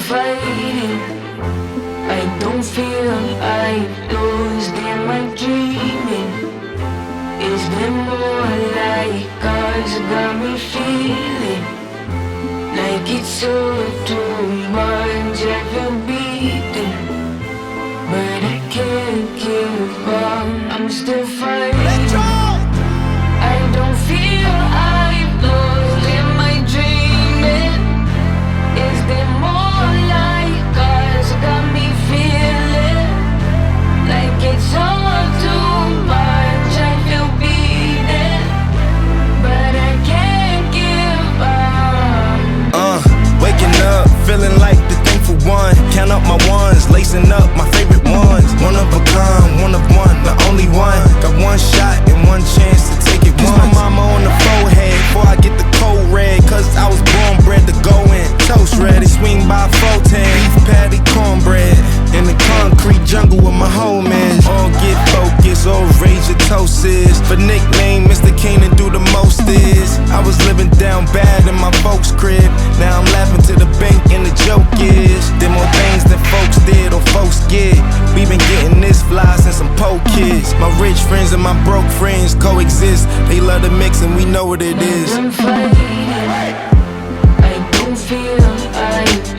fighting. I don't feel I lost. Am I dreaming? Is there more like ours? Got me feeling like it's all too much. I feel beaten, but I can't give up. I'm still fighting. I don't feel I've lost. Am I dreaming? Is there more like us? Got me feeling like it's all too much. I feel beaten, but I can't give up. Waking up, feeling like the thankful one. Count up my ones, lacing up my favorite ones. One of a kind, one of one, the only one. Got one shot and one chance to take it once. My mama on the forehead before I get the cold red. Cause I was born bred to go in. Toast ready, swing by 410. Beef patty, cornbread. In the concrete jungle with my homies. All get focused, all rage your toast is. For nickname, Mr. Kane and do the most is. I was living down bad in my folks' crib. Now I'm laughing to the bank and the joke is did more things than folks did or folks get. We been getting this fly since I'm poor kids. My rich friends and my broke friends coexist. They love the mix and we know what it is. I'm fighting. I don't feel I